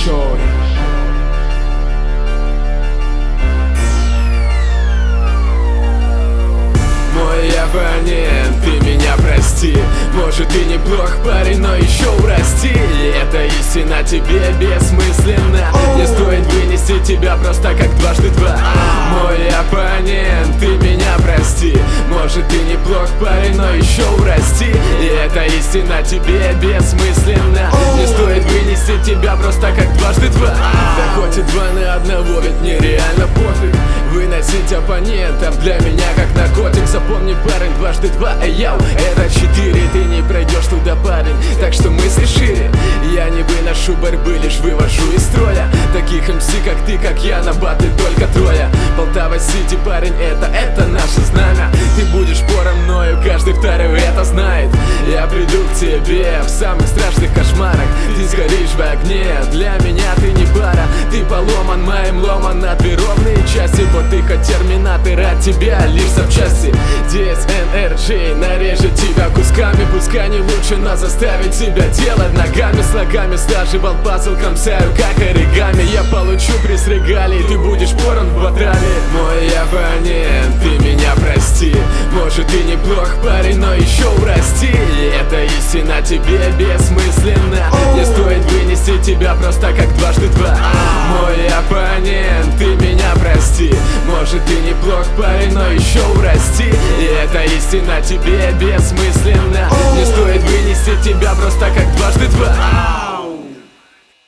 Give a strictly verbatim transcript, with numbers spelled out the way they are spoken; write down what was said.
shorty. Мой оппонент, ты меня прости. Может, ты неплох парень, но еще урасти. Эта истина тебе бессмысленна. Не стоит вынести тебя просто как дважды два. Мой оппонент, ты меня прости. Может, ты неплох парень, но еще урасти. И эта истина тебе бессмысленна. Не стоит вынести тебя просто как дважды два. Да хоть и два на одного, ведь мне реально пофиг. Выносить оппонентов для меня как наркотик. Запомни, парень, дважды два, эй, яу, это четыре. Ты не пройдешь туда, парень, так что мысли шире. Я не выношу борьбы, лишь вывожу из строя таких эм си, как ты, как я, на батле только трое. Полтава-Сити, парень, это, это наше знамя. Ты будешь пором мною, каждый второй это знает. Я приду к тебе в самых страшных кошмарах. Ты сгоришь в огне, для меня ты не пара. Ты поломан моим ломан на две ровные части. Вот ты хоть терминатор, от тебя лишь запчасти. ди эс эн эр джей нарежет тебя кусками. Пускай не лучше, но заставить себя делать ногами. Слогами стаживал пазл, кромсаю как оригами. Я получу приз регалий, ты будешь поран в баталии. Мой оппонент, ты меня прости. Может, ты неплох парень, но еще урасти. И эта истина тебе бессмысленна. Не стоит вынести тебя просто как дважды два. Мой оппонент, ты меня прости. Может, ты неплох парень, но еще урасти. И эта истина тебе бессмысленна. Не стоит вынести тебя просто как дважды два.